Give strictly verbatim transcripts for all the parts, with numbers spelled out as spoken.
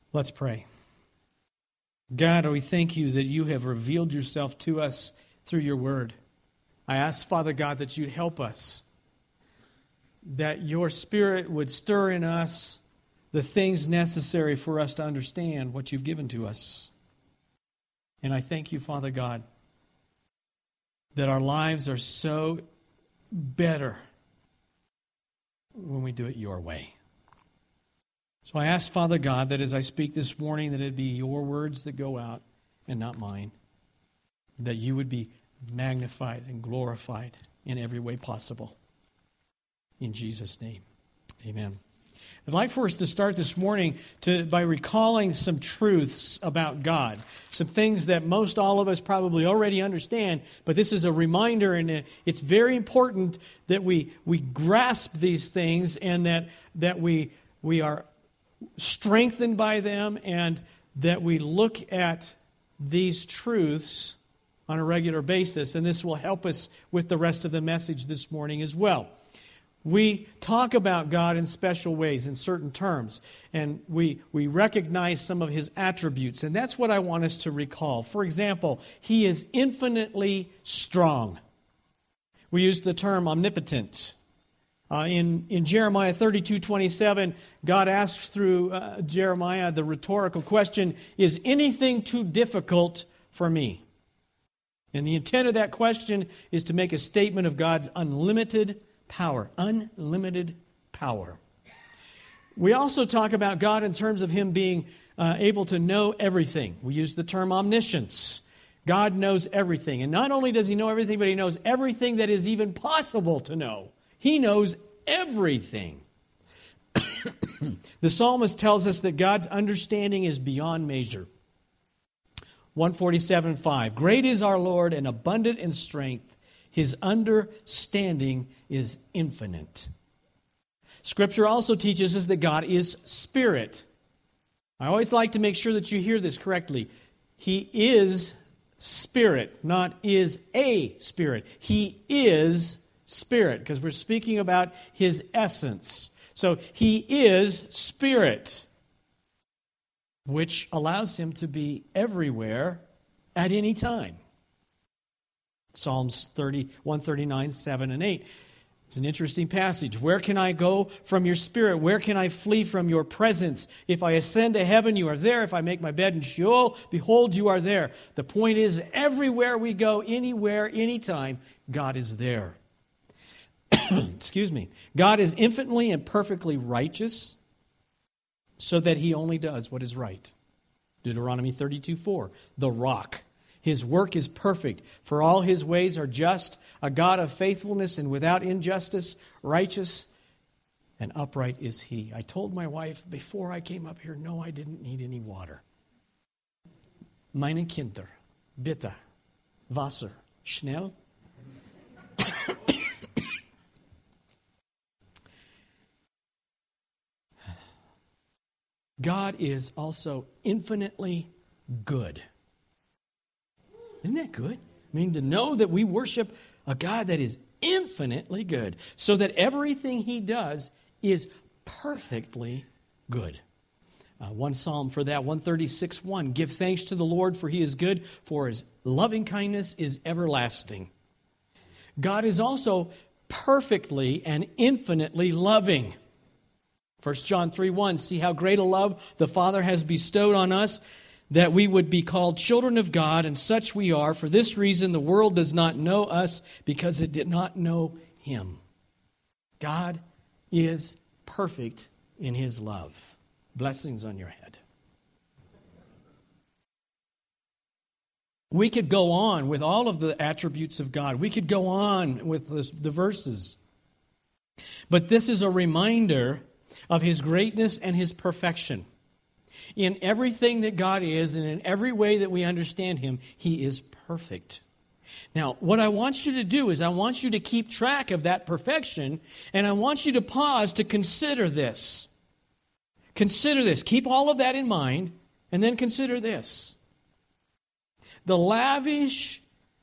Let's pray. God, we thank you that you have revealed yourself to us through your word. I ask, Father God, that you'd help us, that your Spirit would stir in us the things necessary for us to understand what you've given to us. And I thank you, Father God, that our lives are so better when we do it your way. So I ask, Father God, that as I speak this morning, that it be your words that go out and not mine. That you would be magnified and glorified in every way possible. In Jesus' name, amen. I'd like for us to start this morning to, by recalling some truths about God. Some things that most all of us probably already understand, but this is a reminder, and it's very important that we, we grasp these things and that, that we, we are strengthened by them, and that we look at these truths on a regular basis, and this will help us with the rest of the message this morning as well. We talk about God in special ways, in certain terms, and we, we recognize some of His attributes, and that's what I want us to recall. For example, He is infinitely strong. We use the term omnipotent. Uh, in, in Jeremiah thirty-two twenty-seven, God asks through uh, Jeremiah the rhetorical question, is anything too difficult for me? And the intent of that question is to make a statement of God's unlimited power. Unlimited power. We also talk about God in terms of Him being uh, able to know everything. We use the term omniscience. God knows everything. And not only does He know everything, but He knows everything that is even possible to know. He knows everything. The psalmist tells us that God's understanding is beyond measure. one forty-seven five. Great is our Lord and abundant in strength. His understanding is infinite. Scripture also teaches us that God is spirit. I always like to make sure that you hear this correctly. He is spirit, not is a spirit. He is spirit, because we're speaking about His essence. So He is spirit, which allows Him to be everywhere at any time. Psalms thirty, one thirty-nine, seven and eight. It's an interesting passage. Where can I go from your spirit? Where can I flee from your presence? If I ascend to heaven, you are there. If I make my bed in Sheol, behold, you are there. The point is, everywhere we go, anywhere, anytime, God is there. Excuse me. God is infinitely and perfectly righteous, so that He only does what is right. Deuteronomy thirty-two four. The rock. His work is perfect, for all His ways are just, a God of faithfulness and without injustice, righteous and upright is He. I told my wife before I came up here, no, I didn't need any water. Meine Kinder, bitte, Wasser, schnell. God is also infinitely good. Isn't that good? I mean, to know that we worship a God that is infinitely good, so that everything He does is perfectly good. Uh, one psalm for that, one thirty-six one. Give thanks to the Lord, for He is good, for His loving kindness is everlasting. God is also perfectly and infinitely loving. First John three one, see how great a love the Father has bestowed on us, that we would be called children of God, and such we are. For this reason the world does not know us, because it did not know Him. God is perfect in His love. Blessings on your head. We could go on with all of the attributes of God. We could go on with this, the verses. But this is a reminder of His greatness and His perfection. In everything that God is, and in every way that we understand Him, He is perfect. Now, what I want you to do is I want you to keep track of that perfection, and I want you to pause to consider this. Consider this. Keep all of that in mind, and then consider this. The lavish,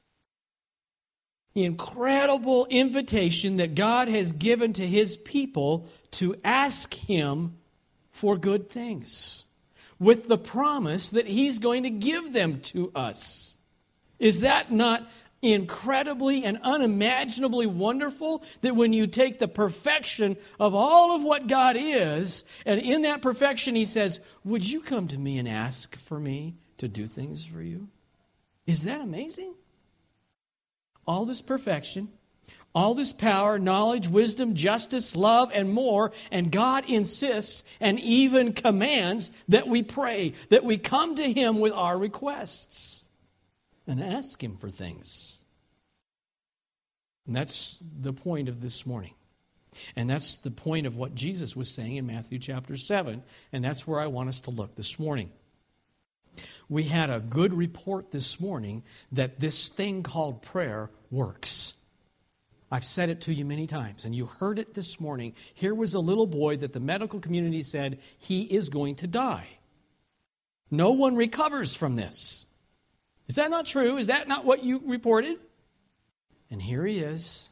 incredible invitation that God has given to His people to ask Him for good things. with the promise that He's going to give them to us. Is that not incredibly and unimaginably wonderful, that when you take the perfection of all of what God is, and in that perfection He says, would you come to me and ask for me to do things for you? Is that amazing? All this perfection, all this power, knowledge, wisdom, justice, love, and more, and God insists and even commands that we pray, that we come to Him with our requests and ask Him for things. And that's the point of this morning. And that's the point of what Jesus was saying in Matthew chapter seven. And that's where I want us to look this morning. We had a good report this morning that this thing called prayer works. I've said it to you many times, and you heard it this morning. Here was a little boy that the medical community said he is going to die. No one recovers from this. Is that not true? Is that not what you reported? And here he is,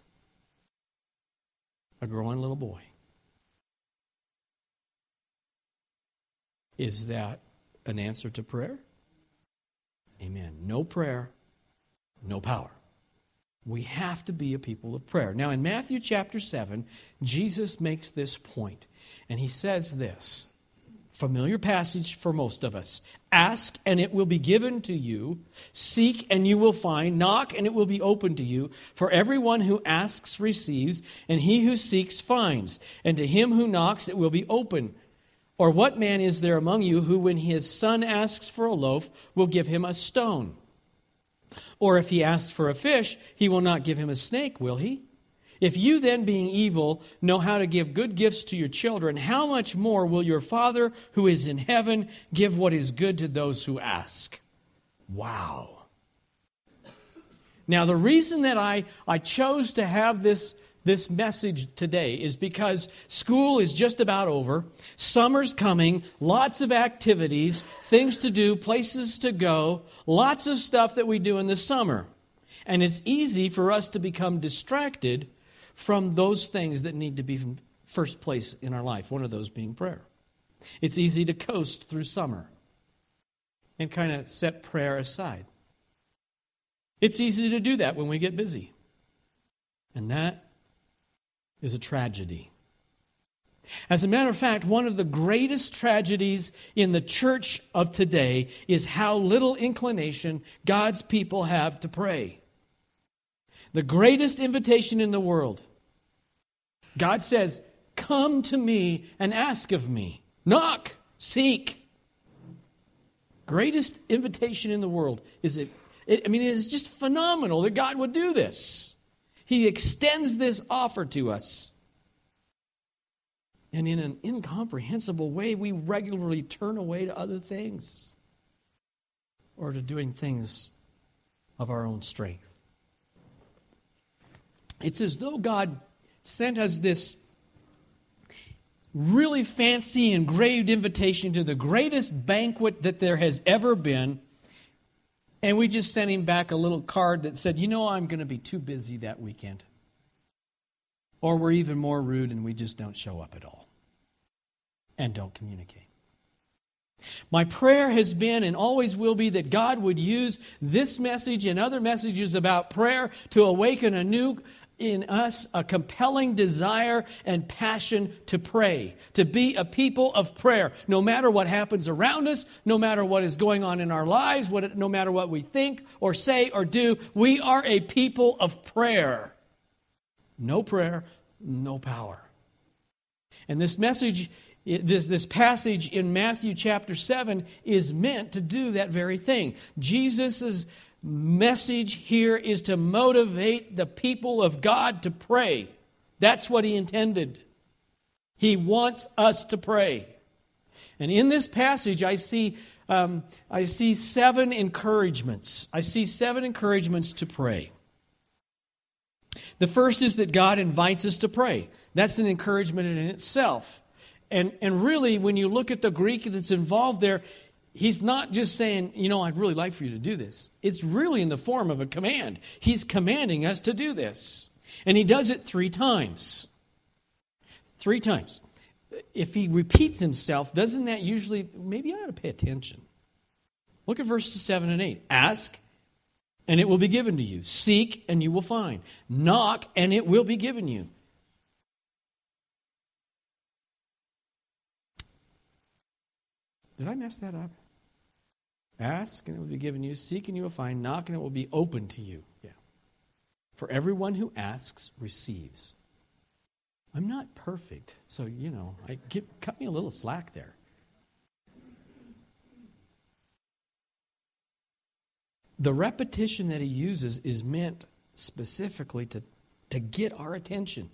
a growing little boy. Is that an answer to prayer? Amen. No prayer, no power. We have to be a people of prayer. Now, in Matthew chapter seven, Jesus makes this point, and He says this. Familiar passage for most of us. Ask, and it will be given to you. Seek, and you will find. Knock, and it will be opened to you. For everyone who asks receives, and he who seeks finds. And to him who knocks it will be open. Or what man is there among you who, when his son asks for a loaf, will give him a stone? Or if he asks for a fish, he will not give him a snake, will he? If you then, being evil, know how to give good gifts to your children, how much more will your Father who is in heaven give what is good to those who ask? Wow. Now, the reason that I, I chose to have this, this message today is because school is just about over. Summer's coming, lots of activities, things to do, places to go, lots of stuff that we do in the summer. And it's easy for us to become distracted from those things that need to be in first place in our life, one of those being prayer. It's easy to coast through summer and kind of set prayer aside. It's easy to do that when we get busy. And that is a tragedy. As a matter of fact, one of the greatest tragedies in the church of today is how little inclination God's people have to pray. The greatest invitation in the world. God says, come to me and ask of me. Knock, seek. Greatest invitation in the world. Is it, it, I mean, it is just phenomenal that God would do this. He extends this offer to us. And in an incomprehensible way, we regularly turn away to other things or to doing things of our own strength. It's as though God sent us this really fancy engraved invitation to the greatest banquet that there has ever been, and we just sent Him back a little card that said, you know, I'm going to be too busy that weekend. Or we're even more rude and we just don't show up at all and don't communicate. My prayer has been and always will be that God would use this message and other messages about prayer to awaken anew in us a compelling desire and passion to pray, to be a people of prayer, no matter what happens around us, no matter what is going on in our lives, what, no matter what we think or say or do. We are a people of prayer. No prayer, no power. And this message, this, this passage in Matthew chapter seven is meant to do that very thing. Jesus' message here is to motivate the people of God to pray. That's what He intended. He wants us to pray. And in this passage, I see, um, I see seven encouragements. I see seven encouragements to pray. The first is that God invites us to pray. That's an encouragement in itself. And, and really, when you look at the Greek that's involved there, He's not just saying, you know, I'd really like for you to do this. It's really in the form of a command. He's commanding us to do this. And He does it three times. Three times. if he repeats himself, doesn't that usually, maybe I ought to pay attention. Look at verses seven and eight. Ask, and it will be given to you. Seek, and you will find. Knock, and it will be given you. Did I mess that up? Ask, and it will be given you. Seek, and you will find. Knock, and it will be open to you. Yeah. For everyone who asks receives. I'm not perfect, so, you know, I give, cut me a little slack there. The repetition that he uses is meant specifically to, to get our attention.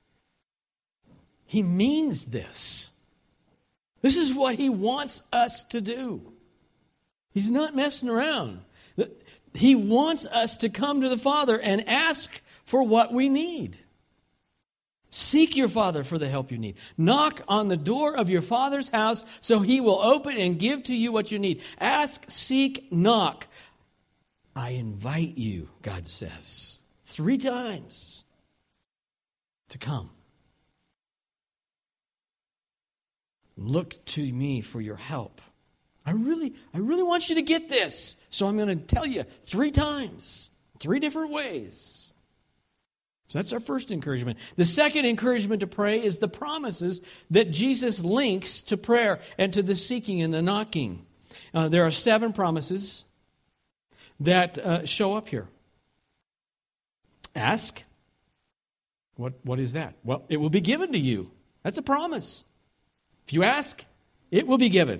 He means this. This is what he wants us to do. He's not messing around. He wants us to come to the Father and ask for what we need. Seek your Father for the help you need. Knock on the door of your Father's house so he will open and give to you what you need. Ask, seek, knock. I invite you, God says, three times to come. Look to me for your help. I really, I really want you to get this. So I'm going to tell you three times, three different ways. So that's our first encouragement. The second encouragement to pray is the promises that Jesus links to prayer and to the seeking and the knocking. Uh, there are seven promises that uh, show up here. Ask. What, what is that? Well, it will be given to you. That's a promise. If you ask, it will be given.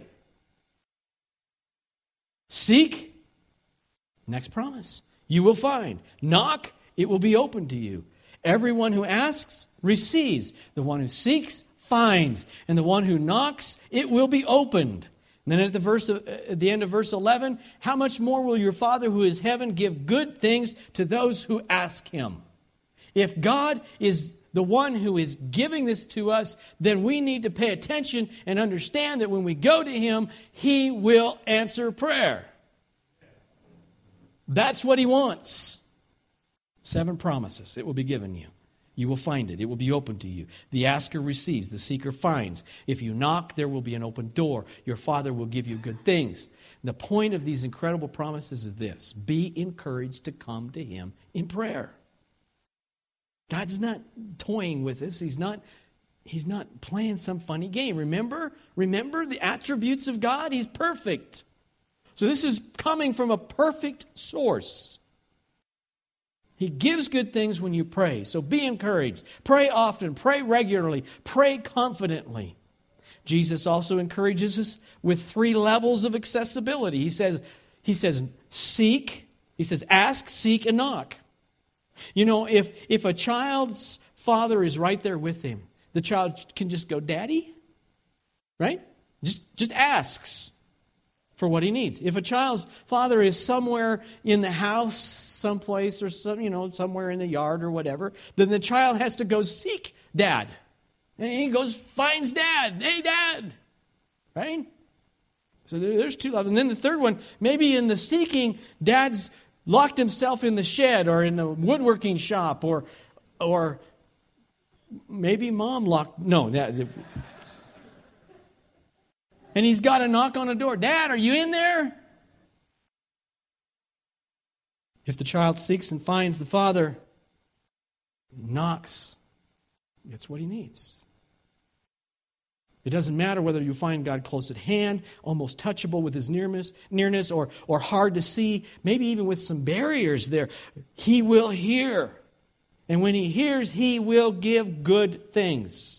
Seek. Next promise. You will find. Knock. It will be open to you. Everyone who asks receives. The one who seeks finds. And the one who knocks, it will be opened. And then at the verse of, at the end of verse eleven, how much more will your Father who is heaven give good things to those who ask him? If God is the one who is giving this to us, then we need to pay attention and understand that when we go to him, he will answer prayer. That's what he wants. Seven promises. It will be given you. You will find it. It will be open to you. The asker receives. The seeker finds. If you knock, there will be an open door. Your Father will give you good things. The point of these incredible promises is this. Be encouraged to come to him in prayer. God's not toying with us. He's not, he's not playing some funny game. Remember? Remember the attributes of God? He's perfect. So this is coming from a perfect source. He gives good things when you pray. So be encouraged. Pray often. Pray regularly. Pray confidently. Jesus also encourages us with three levels of accessibility. He says, he says, seek. He says, ask, seek, and knock. You know, if, if a child's father is right there with him, the child can just go, Daddy, right? Just, just asks for what he needs. If a child's father is somewhere in the house, someplace, or some, you know, somewhere in the yard or whatever, then the child has to go seek Dad. And he goes, finds Dad. Hey, Dad. Right? So there, there's two levels. And then the third one, maybe in the seeking, Dad's locked himself in the shed or in the woodworking shop, or or maybe Mom locked, no, that... And he's got to knock on a door. Dad, are you in there? If the child seeks and finds the Father, knocks, gets what he needs. It doesn't matter whether you find God close at hand, almost touchable with his nearness, nearness, or, or hard to see, maybe even with some barriers there. He will hear. And when he hears, he will give good things.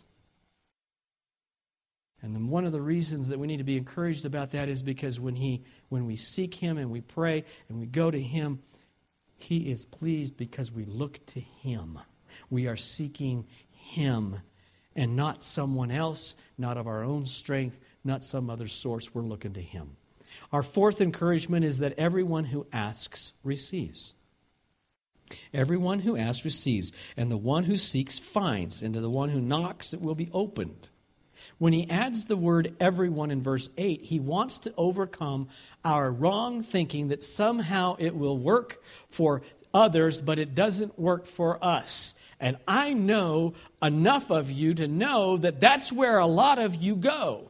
And then one of the reasons that we need to be encouraged about that is because when he, when we seek him and we pray and we go to him, he is pleased because we look to him. We are seeking him and not someone else, not of our own strength, not some other source. We're looking to him. Our fourth encouragement is that everyone who asks receives. Everyone who asks receives, and the one who seeks finds, and to the one who knocks it will be opened. When he adds the word everyone in verse eight, he wants to overcome our wrong thinking that somehow it will work for others, but it doesn't work for us. And I know enough of you to know that that's where a lot of you go.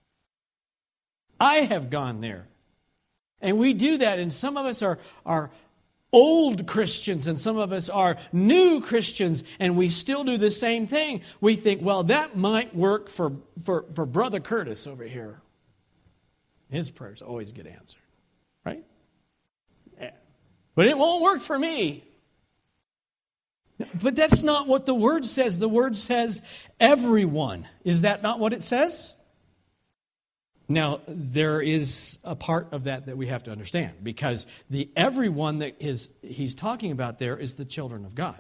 I have gone there. And we do that, and some of us are, are old Christians, and some of us are new Christians, and we still do the same thing. We think, well, that might work for, for, for Brother Curtis over here. His prayers always get answered, right? But it won't work for me. But that's not what the Word says. The Word says everyone. Is that not what it says? Now, there is a part of that that we have to understand, because the everyone that is he's talking about there is the children of God.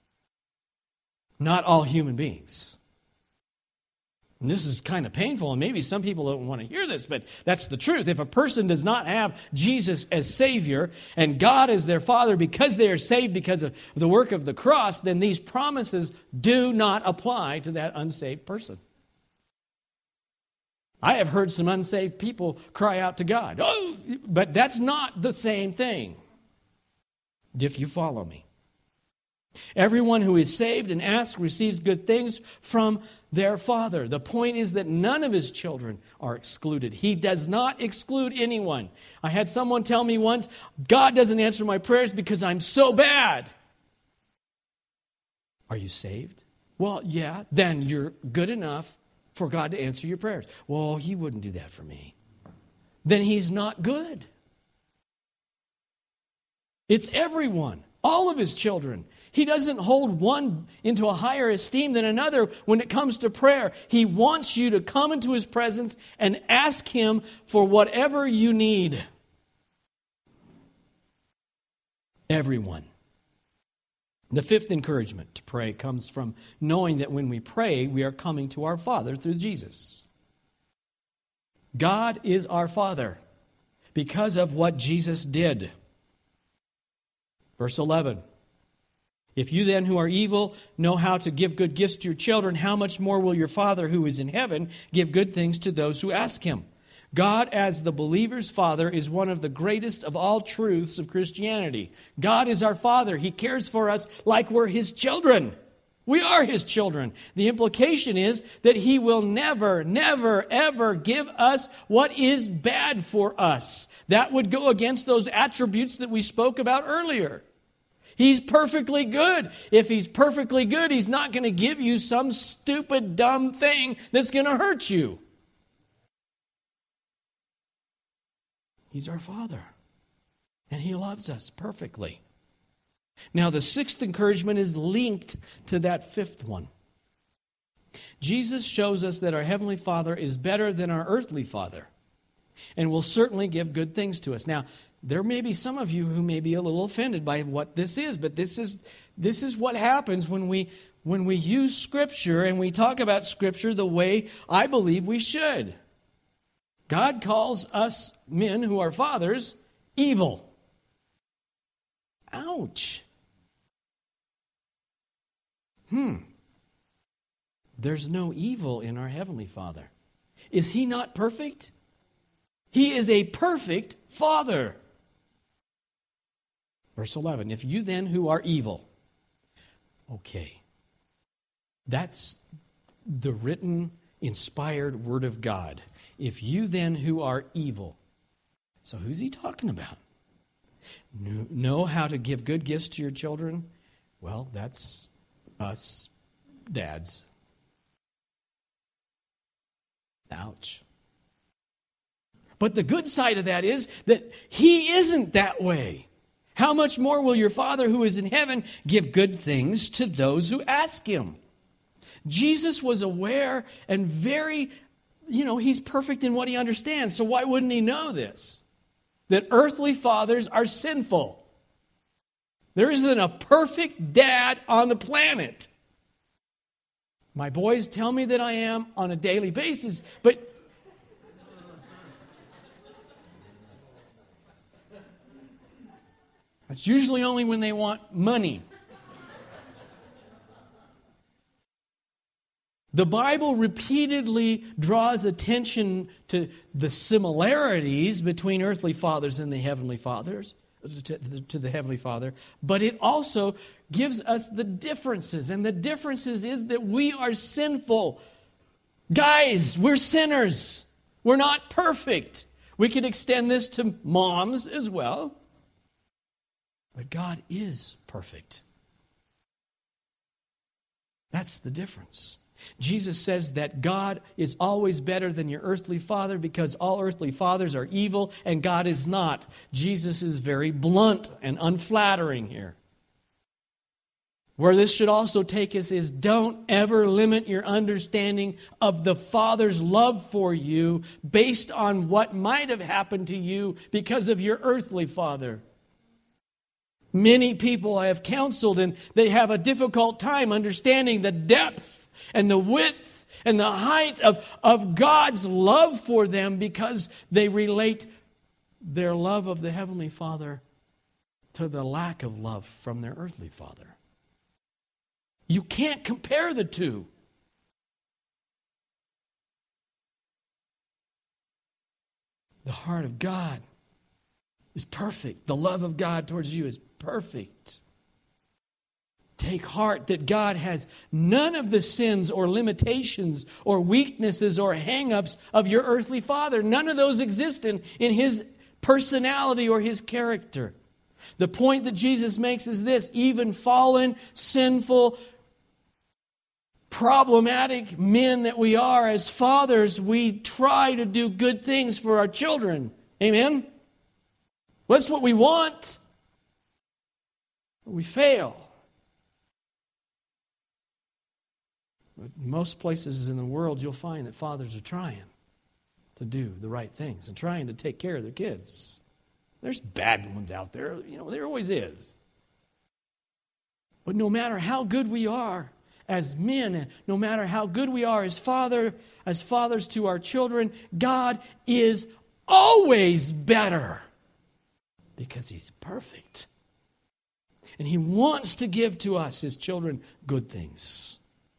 Not all human beings. And this is kind of painful, and maybe some people don't want to hear this, but that's the truth. If a person does not have Jesus as Savior and God as their Father because they are saved because of the work of the cross, then these promises do not apply to that unsaved person. I have heard some unsaved people cry out to God, oh, but that's not the same thing, if you follow me. Everyone who is saved and asks receives good things from their Father. The point is that none of His children are excluded. He does not exclude anyone. I had someone tell me once, God doesn't answer my prayers because I'm so bad. Are you saved? Well, yeah, then you're good enough for God to answer your prayers. Well, He wouldn't do that for me. Then He's not good. It's everyone, all of His children. He doesn't hold one into a higher esteem than another when it comes to prayer. He wants you to come into His presence and ask Him for whatever you need. Everyone. The fifth encouragement to pray comes from knowing that when we pray, we are coming to our Father through Jesus. God is our Father because of what Jesus did. Verse eleven. If you then who are evil know how to give good gifts to your children, how much more will your Father who is in heaven give good things to those who ask Him? God as the believer's Father is one of the greatest of all truths of Christianity. God is our Father. He cares for us like we're His children. We are His children. The implication is that He will never, never, ever give us what is bad for us. That would go against those attributes that we spoke about earlier. He's perfectly good. If He's perfectly good, He's not going to give you some stupid, dumb thing that's going to hurt you. He's our Father, and He loves us perfectly. Now, the sixth encouragement is linked to that fifth one. Jesus shows us that our Heavenly Father is better than our earthly father and will certainly give good things to us. Now, there may be some of you who may be a little offended by what this is, but this is this is what happens when we when we use Scripture and we talk about Scripture the way I believe we should. God calls us men who are fathers evil. Ouch. Hmm. There's no evil in our Heavenly Father. Is He not perfect? He is a perfect Father. Verse eleven, if you then who are evil. Okay. That's the written, inspired Word of God. If you then who are evil. So who's He talking about? Know how to give good gifts to your children? Well, that's us dads. Ouch. But the good side of that is that He isn't that way. How much more will your Father who is in heaven give good things to those who ask Him? Jesus was aware and very, you know, He's perfect in what He understands. So why wouldn't He know this? That earthly fathers are sinful. There isn't a perfect dad on the planet. My boys tell me that I am on a daily basis, but it's usually only when they want money. The Bible repeatedly draws attention to the similarities between earthly fathers and the heavenly fathers. to, to the Heavenly Father, but it also gives us the differences. And the differences is that we are sinful. Guys, we're sinners. We're not perfect. We can extend this to moms as well. But God is perfect. That's the difference. Jesus says that God is always better than your earthly father because all earthly fathers are evil and God is not. Jesus is very blunt and unflattering here. Where this should also take us is don't ever limit your understanding of the Father's love for you based on what might have happened to you because of your earthly father. Many people I have counseled and they have a difficult time understanding the depth and the width and the height of, of God's love for them because they relate their love of the Heavenly Father to the lack of love from their earthly father. You can't compare the two. The heart of God is perfect. The love of God towards you is perfect. Take heart that God has none of the sins or limitations or weaknesses or hang-ups of your earthly father. None of those exist in, in his personality or his character. The point that Jesus makes is this: even fallen, sinful, problematic men that we are as fathers, we try to do good things for our children. Amen? Well, that's what we want. But we fail. But most places in the world, you'll find that fathers are trying to do the right things and trying to take care of their kids. There's bad ones out there. You know, there always is. But no matter how good we are as men, no matter how good we are as father, as fathers to our children, God is always better because He's perfect. And He wants to give to us, His children, good things.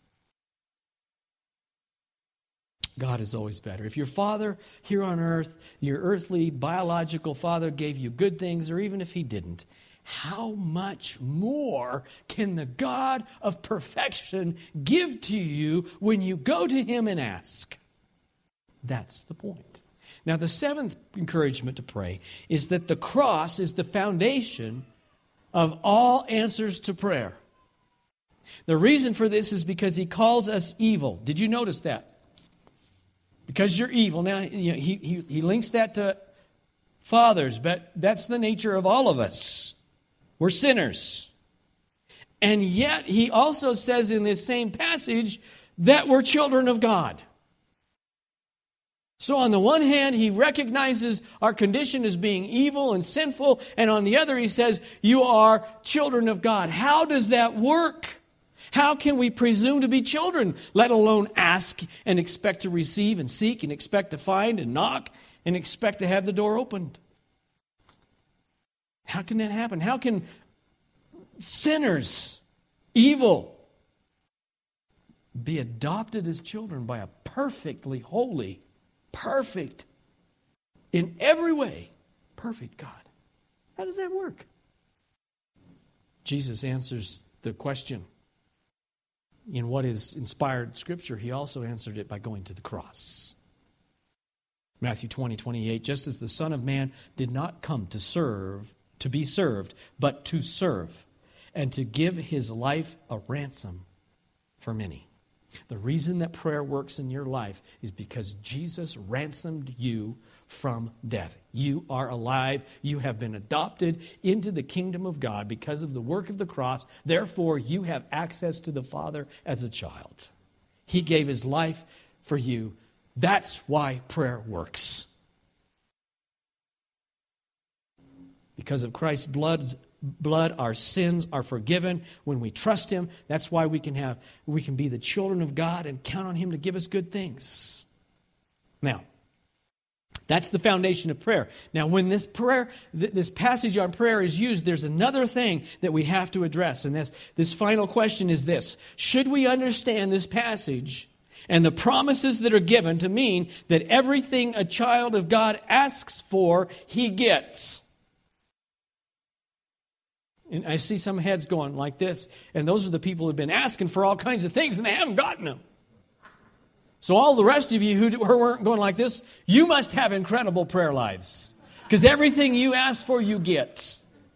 God is always better. If your father here on earth, your earthly biological father, gave you good things, or even if he didn't, how much more can the God of perfection give to you when you go to Him and ask? That's the point. Now, the seventh encouragement to pray is that the cross is the foundation of all answers to prayer. The reason for this is because He calls us evil. Did you notice that? Because you're evil. Now, you know, he, he, he links that to fathers, but that's the nature of all of us. We're sinners. And yet, He also says in this same passage that we're children of God. So on the one hand, He recognizes our condition as being evil and sinful, and on the other, He says, you are children of God. How does that work? How can we presume to be children, let alone ask and expect to receive and seek and expect to find and knock and expect to have the door opened? How can that happen? How can sinners, evil, be adopted as children by a perfectly holy, perfect, in every way, perfect God? How does that work? Jesus answers the question in what is inspired Scripture. He also answered it by going to the cross. Matthew twenty, twenty-eight, just as the Son of Man did not come to serve, to be served, but to serve, and to give His life a ransom for many. The reason that prayer works in your life is because Jesus ransomed you from death. You are alive. You have been adopted into the kingdom of God because of the work of the cross. Therefore, you have access to the Father as a child. He gave His life for you. That's why prayer works. Because of Christ's blood, blood, our sins are forgiven when we trust Him. That's why we can have, we can be the children of God and count on Him to give us good things. Now, that's the foundation of prayer. Now, when this prayer, this passage on prayer is used, there's another thing that we have to address. And this, this final question is this: should we understand this passage and the promises that are given to mean that everything a child of God asks for, he gets? And I see some heads going like this, and those are the people who have been asking for all kinds of things, and they haven't gotten them. So all the rest of you who weren't going like this, you must have incredible prayer lives. Because everything you ask for, you get.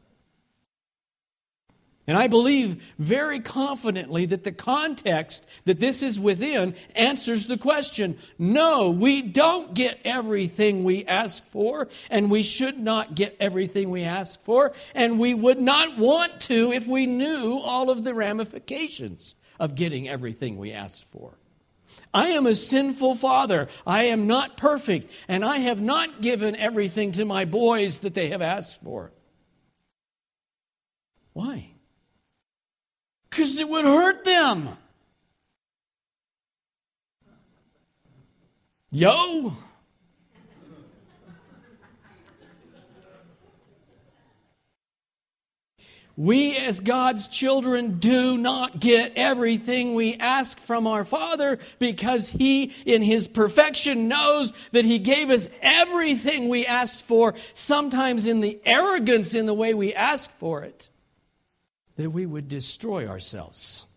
And I believe very confidently that the context that this is within answers the question. No, we don't get everything we ask for, and we should not get everything we ask for, and we would not want to if we knew all of the ramifications of getting everything we ask for. I am a sinful father. I am not perfect, and I have not given everything to my boys that they have asked for. Why? Because it would hurt them. Yo! We as God's children do not get everything we ask from our Father because He, in His perfection, knows that He gave us everything we asked for, sometimes in the arrogance in the way we ask for it, that we would destroy ourselves.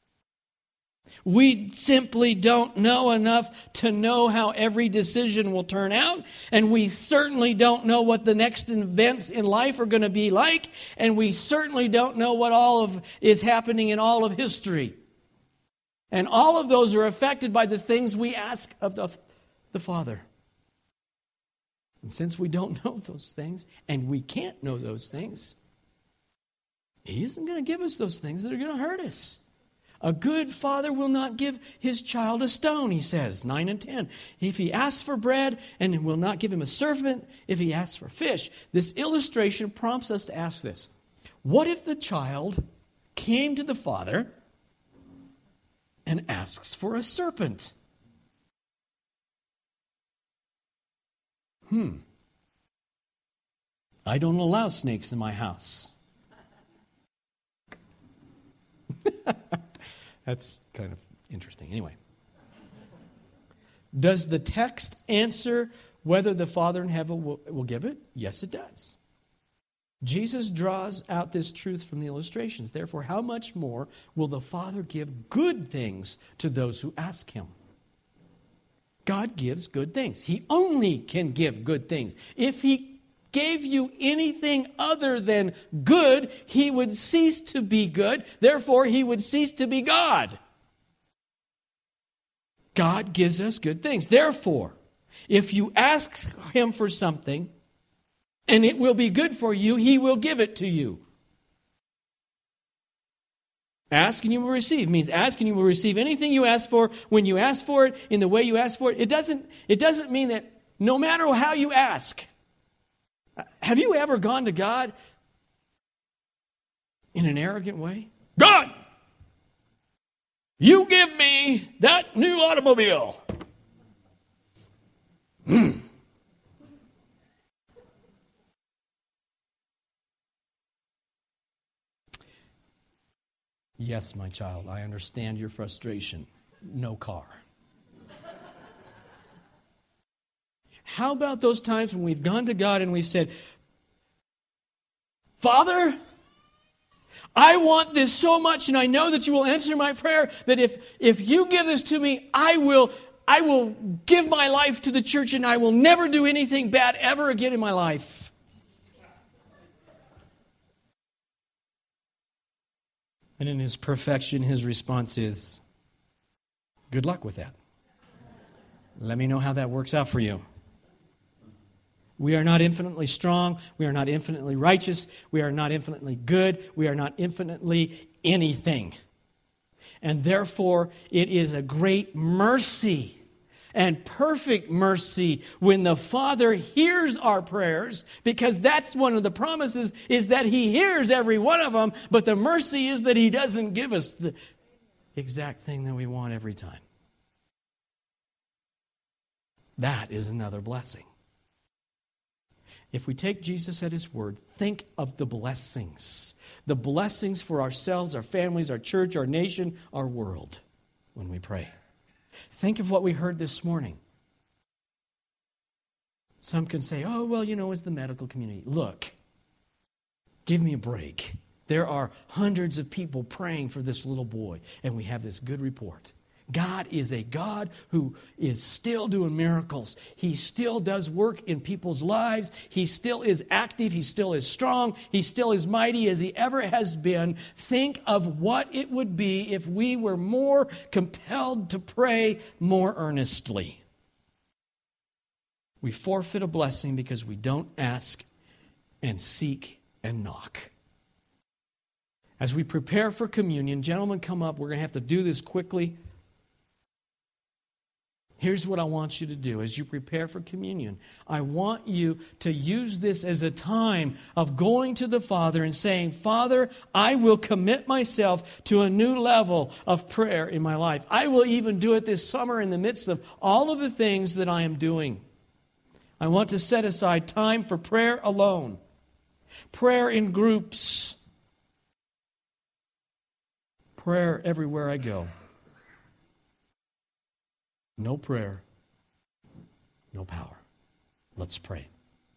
We simply don't know enough to know how every decision will turn out, and we certainly don't know what the next events in life are going to be like, and we certainly don't know what all of is happening in all of history. And all of those are affected by the things we ask of the, the Father. And since we don't know those things, and we can't know those things, He isn't going to give us those things that are going to hurt us. A good father will not give his child a stone, he says, nine and ten. If he asks for bread, and will not give him a serpent if he asks for fish. This illustration prompts us to ask this. What if the child came to the father and asks for a serpent? Hmm. I don't allow snakes in my house. That's kind of interesting. Anyway. Does the text answer whether the Father in heaven will, will give it? Yes, it does. Jesus draws out this truth from the illustrations. Therefore, how much more will the Father give good things to those who ask Him? God gives good things. He only can give good things. If He gave you anything other than good, He would cease to be good. Therefore, He would cease to be God. God gives us good things. Therefore, if you ask Him for something and it will be good for you, He will give it to you. Ask and you will receive means ask and you will receive anything you ask for when you ask for it in the way you ask for it. It doesn't, it doesn't mean that no matter how you ask. Have you ever gone to God in an arrogant way? God, you give me that new automobile. Hmm. Yes, my child, I understand your frustration. No car. How about those times when we've gone to God and we've said, Father, I want this so much, and I know that you will answer my prayer, that if, if you give this to me, I will, I will give my life to the church and I will never do anything bad ever again in my life. And in His perfection, His response is, good luck with that. Let me know how that works out for you. We are not infinitely strong. We are not infinitely righteous. We are not infinitely good. We are not infinitely anything. And therefore, it is a great mercy and perfect mercy when the Father hears our prayers, because that's one of the promises, is that He hears every one of them, but the mercy is that He doesn't give us the exact thing that we want every time. That is another blessing. If we take Jesus at His word, think of the blessings. The blessings for ourselves, our families, our church, our nation, our world when we pray. Think of what we heard this morning. Some can say, oh, well, you know, it's the medical community. Look, give me a break. There are hundreds of people praying for this little boy, and we have this good report. God is a God who is still doing miracles. He still does work in people's lives. He still is active. He still is strong. He still is mighty as he ever has been. Think of what it would be if we were more compelled to pray more earnestly. We forfeit a blessing because we don't ask and seek and knock. As we prepare for communion, gentlemen, come up. We're going to have to do this quickly. Here's what I want you to do as you prepare for communion. I want you to use this as a time of going to the Father and saying, Father, I will commit myself to a new level of prayer in my life. I will even do it this summer in the midst of all of the things that I am doing. I want to set aside time for prayer alone, prayer in groups, prayer everywhere I go. No prayer, no power. Let's pray.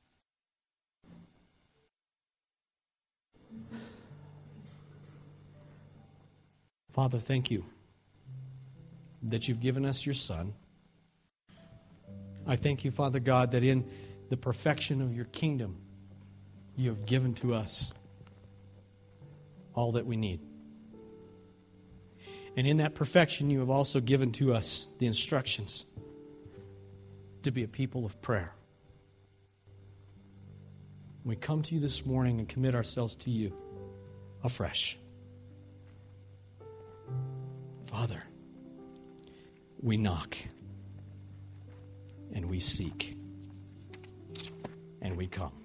Father, thank you that you've given us your Son. I thank you, Father God, that in the perfection of your kingdom, you have given to us all that we need. And in that perfection, you have also given to us the instructions to be a people of prayer. We come to you this morning and commit ourselves to you afresh. Father, we knock and we seek and we come.